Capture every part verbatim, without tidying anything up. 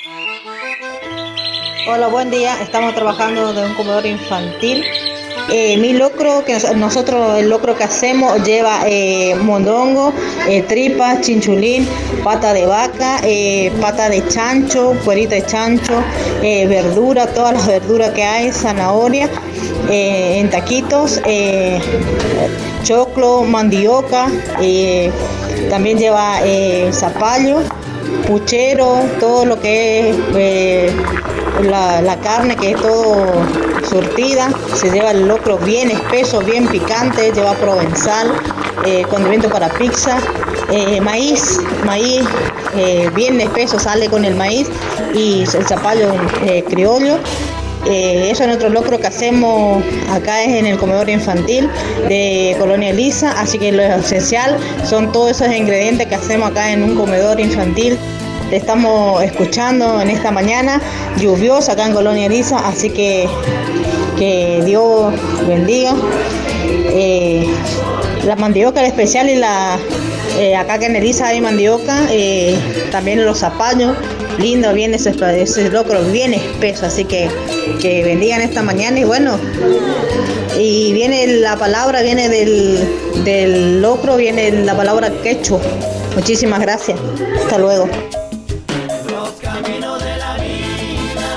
Hola, buen día. Estamos trabajando de un comedor infantil. Eh, mi locro, que nos- nosotros el locro que hacemos lleva eh, mondongo, eh, tripas, chinchulín, pata de vaca, eh, pata de chancho, cuerito de chancho, eh, verdura, todas las verduras que hay, zanahoria, eh, en taquitos, eh, choclo, mandioca, eh, también lleva eh, zapallo, puchero, todo lo que es eh, la, la carne, que es todo surtida. Se lleva el locro bien espeso, bien picante, lleva provenzal, eh, condimento para pizza, eh, maíz, maíz eh, bien espeso sale con el maíz y el zapallo eh, criollo. Eh, eso es nuestro locro que hacemos acá es en el comedor infantil de Colonia Elisa, así que lo esencial son todos esos ingredientes que hacemos acá en un comedor infantil. Te estamos escuchando en esta mañana lluviosa acá en Colonia Elisa, así que que Dios bendiga. Eh, la mandioca es especial y la eh, acá que en Elisa hay mandioca, eh, también los zapallos, lindo, bien ese, ese locro bien espeso, así que que bendigan esta mañana y bueno, y viene la palabra, viene del, del locro, viene la palabra quechua. Muchísimas gracias, hasta luego.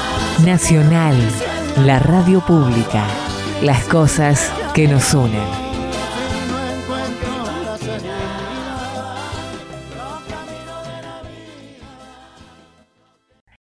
Nacional, la radio pública, las cosas que nos unen.